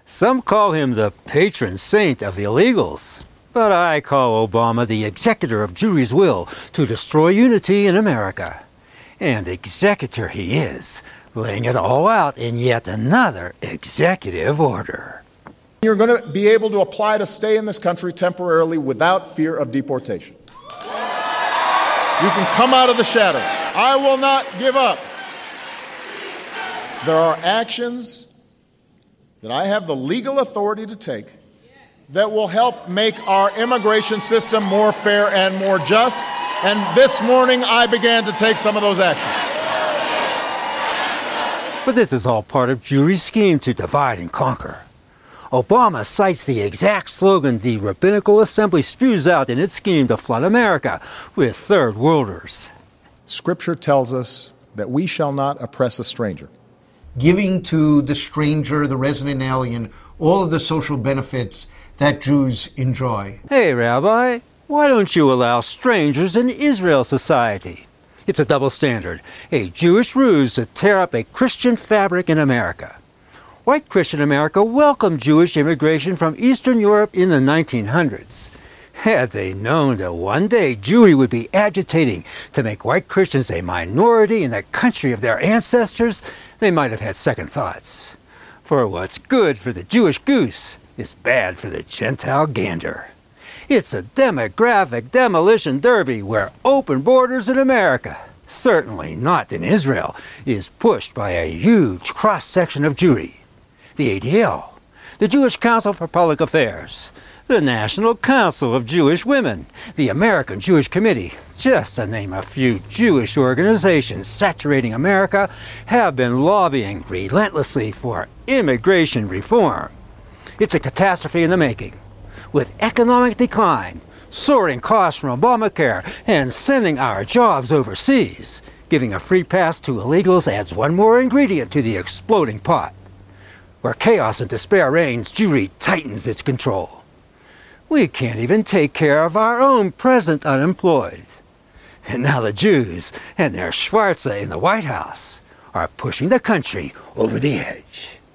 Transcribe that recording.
Some call him the patron saint of the illegals, but I call Obama the executor of Jewry's will to destroy unity in America. And executor he is, laying it all out in yet another executive order. You're going to be able to apply to stay in this country temporarily without fear of deportation. You can come out of the shadows. I will not give up. There are actions that I have the legal authority to take that will help make our immigration system more fair and more just. And this morning, I began to take some of those actions. But this is all part of Jewry's scheme to divide and conquer. Obama cites the exact slogan the Rabbinical Assembly spews out in its scheme to flood America with third worlders. Scripture tells us that we shall not oppress a stranger. Giving to the stranger, the resident alien, all of the social benefits that Jews enjoy. Hey, Rabbi, why don't you allow strangers in Israel society? It's a double standard, a Jewish ruse to tear up a Christian fabric in America. White Christian America welcomed Jewish immigration from Eastern Europe in the 1900s. Had they known that one day Jewry would be agitating to make white Christians a minority in the country of their ancestors, they might have had second thoughts. For what's good for the Jewish goose is bad for the Gentile gander. It's a demographic demolition derby where open borders in America, certainly not in Israel, is pushed by a huge cross-section of Jewry. The ADL, the Jewish Council for Public Affairs, the National Council of Jewish Women, the American Jewish Committee, just to name a few Jewish organizations saturating America, have been lobbying relentlessly for immigration reform. It's a catastrophe in the making. With economic decline, soaring costs from Obamacare, and sending our jobs overseas, giving a free pass to illegals adds one more ingredient to the exploding pot. Where chaos and despair reigns, Jewry tightens its control. We can't even take care of our own present unemployed. And now the Jews and their Schwarze in the White House are pushing the country over the edge.